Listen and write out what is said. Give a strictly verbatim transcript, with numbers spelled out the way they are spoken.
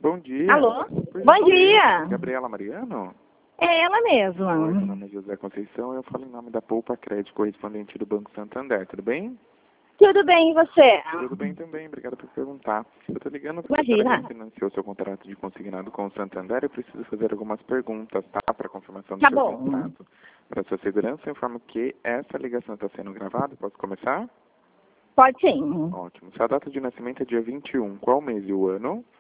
Bom dia. Alô? Por Bom gentileza, dia. Gabriela Mariano? É ela mesma. Oi, meu nome é José Conceição, eu falo em nome da Poupa Crédito, correspondente do Banco Santander, tudo bem? Tudo bem, e você? Tudo bem também, obrigado por perguntar. Eu estou ligando porque Imagina. você financiou seu contrato de consignado com o Santander, eu preciso fazer algumas perguntas, tá? Para confirmação do Tá seu bom. contrato. Para sua segurança, eu informo que essa ligação está sendo gravada, posso começar? Pode sim. Ótimo. Sua data de nascimento é dia vinte e um, qual mês e o ano?